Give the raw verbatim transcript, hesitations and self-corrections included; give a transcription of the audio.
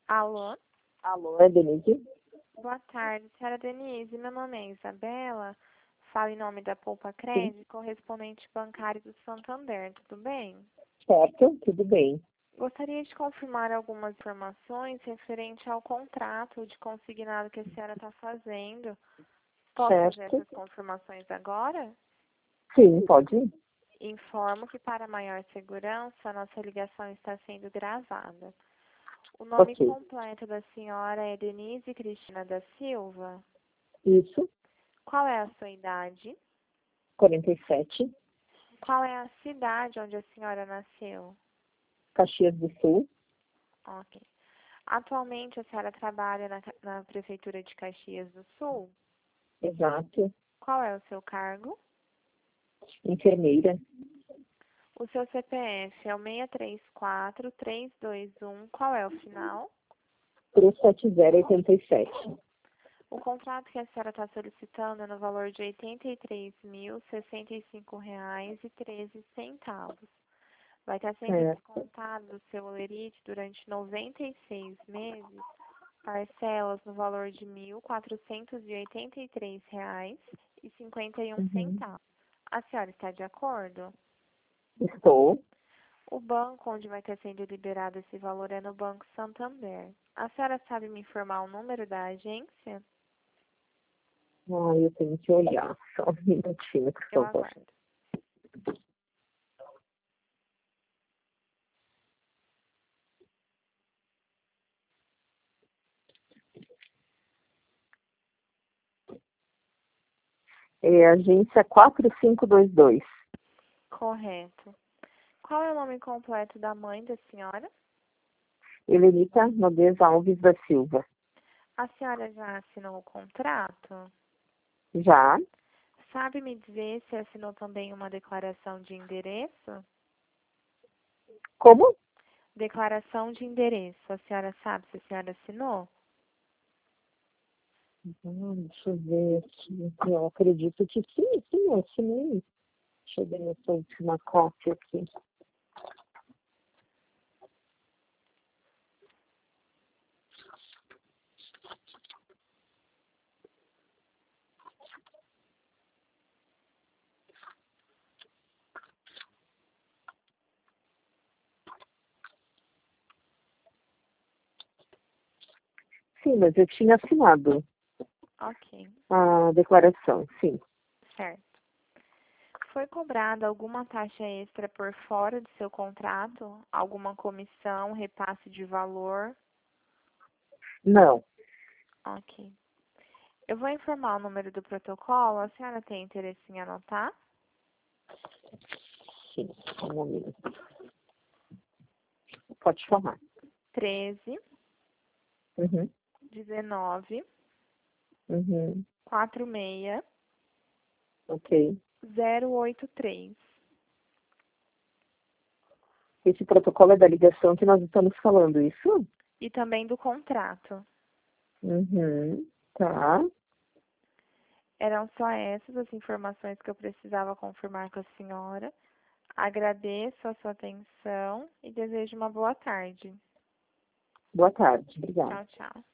Alô? Alô, é Denise? Boa tarde, senhora Denise. Meu nome é Isabela. Falo em nome da Poupa Sim. Crédito, correspondente bancário do Santander. Tudo bem? Certo, tudo bem. Gostaria de confirmar algumas informações referente ao contrato de consignado que a senhora está fazendo. Posso fazer Certo. essas confirmações agora? Sim, pode. Informo que, para maior segurança, a nossa ligação está sendo gravada. O nome Ok. completo da senhora é Denise Cristina da Silva. Isso, Qual é a sua idade? quarenta e sete, Qual é a cidade onde a senhora nasceu? Caxias do Sul. Ok. Atualmente a senhora trabalha na, na Prefeitura de Caxias do Sul? Exato. Qual é o seu cargo? Enfermeira. O seu C P F é o seis três quatro, três dois um. Qual é o final? três sete zero oito sete. O contrato que a senhora está solicitando é no valor de oitenta e três mil, sessenta e cinco reais e treze centavos. Vai estar sendo Certo. descontado do seu olerite durante noventa e seis meses, parcelas no valor de mil quatrocentos e oitenta e três reais e cinquenta e um Uhum. centavos. A senhora está de acordo? Estou. O banco onde vai estar sendo liberado esse valor é no Banco Santander. A senhora sabe me informar o número da agência? Ah, eu tenho que olhar. Só um minutinho, por Eu favor. aguardo. É a agência quatro cinco dois dois. Correto. Qual é o nome completo da mãe da senhora? Helenita Noguez Alves da Silva. A senhora já assinou o contrato? Já? Sabe me dizer se assinou também uma declaração de endereço? Como? Declaração de endereço. A senhora sabe se a senhora assinou? Hum, deixa eu ver aqui. Eu acredito que sim, sim, eu assinei. Deixa eu ver essa última cópia aqui. Sim, mas eu tinha assinado Ok, a declaração, sim. certo. Foi cobrada alguma taxa extra por fora do seu contrato? Alguma comissão, repasse de valor? Não, Ok. Eu vou informar o número do protocolo. A senhora tem interesse em anotar? sim, um momento. Pode falar. treze, Uhum, dezenove, uhum, quarenta e seis, ok. zero oito três. Esse protocolo é da ligação que nós estamos falando, isso? E também do contrato. Uhum, tá. Eram só essas as informações que eu precisava confirmar com a senhora. Agradeço a sua atenção e desejo uma boa tarde. Boa tarde, obrigada. Tchau, tchau.